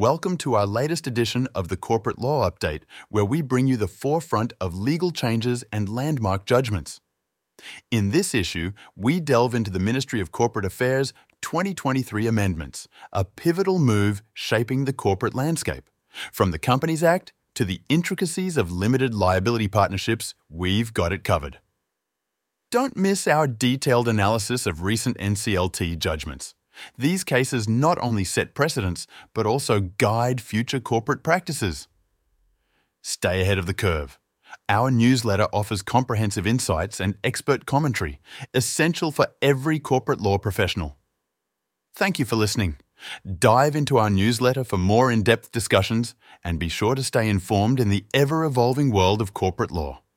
Welcome to our latest edition of the Corporate Law Update, where we bring you the forefront of legal changes and landmark judgments. In this issue, we delve into the Ministry of Corporate Affairs 2023 amendments, a pivotal move shaping the corporate landscape. From the Companies Act to the intricacies of limited liability partnerships, we've got it covered. Don't miss our detailed analysis of recent NCLT judgments. These cases not only set precedents, but also guide future corporate practices. Stay ahead of the curve. Our newsletter offers comprehensive insights and expert commentary, essential for every corporate law professional. Thank you for listening. Dive into our newsletter for more in-depth discussions and be sure to stay informed in the ever-evolving world of corporate law.